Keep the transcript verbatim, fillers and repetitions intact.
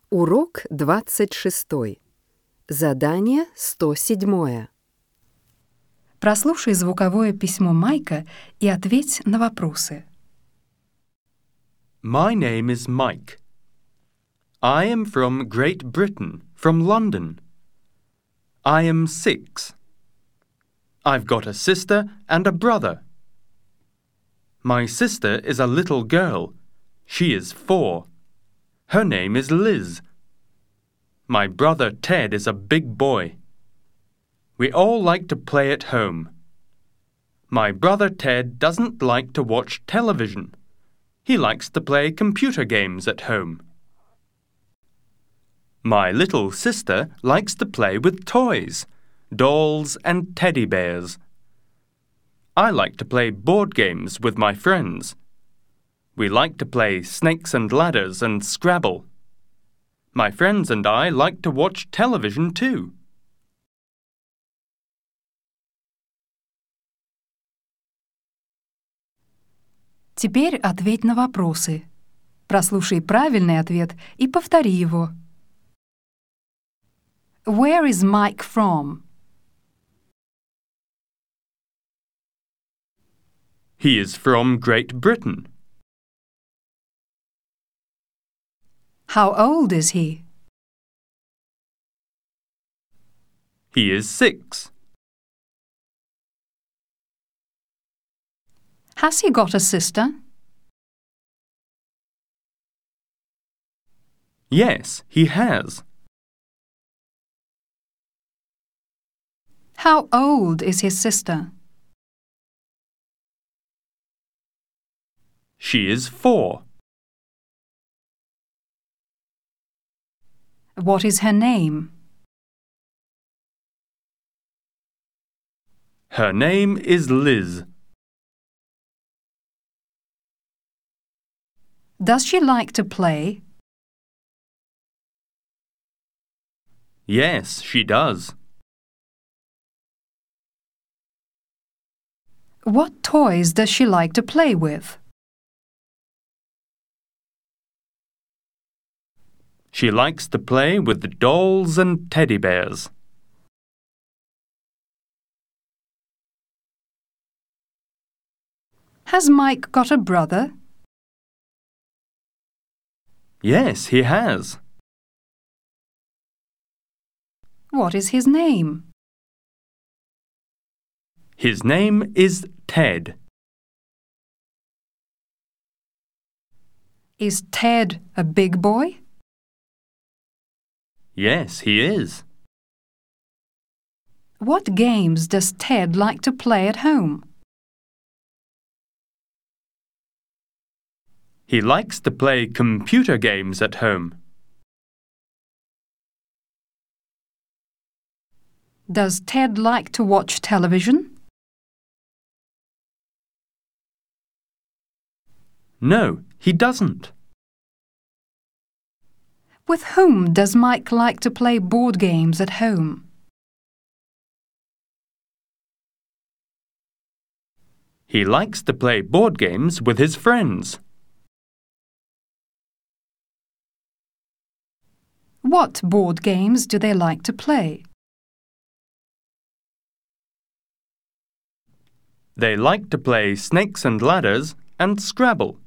Урок двадцать шестой. Задание сто седьмое. Прослушай звуковое письмо Майка и ответь на вопросы. My name is Mike. I am from Great Britain, from London. I am six. I've got a sister and a brother. My sister is a little girl. She is four. Her name is Liz. My brother Ted is a big boy. We all like to play at home. My brother Ted doesn't like to watch television. He likes to play computer games at home. My little sister likes to play with toys, dolls and teddy bears. I like to play board games with my friends. We like to play snakes and ladders and Scrabble. My friends and I like to watch television too. Теперь ответь на вопросы. Прослушай правильный ответ и повтори его. Where is Mike from? He is from Great Britain. How old is he? He is six. Has he got a sister? Yes, he has. How old is his sister? She is four. What is her name? Her name is Liz. Does she like to play? Yes, she does. What toys does she like to play with? She likes to play with the dolls and teddy bears. Has Mike got a brother? Yes, he has. What is his name? His name is Ted. Is Ted a big boy? Yes, he is. What games does Ted like to play at home? He likes to play computer games at home. Does Ted like to watch television? No, he doesn't. With whom does Mike like to play board games at home? He likes to play board games with his friends. What board games do they like to play? They like to play snakes and ladders and Scrabble.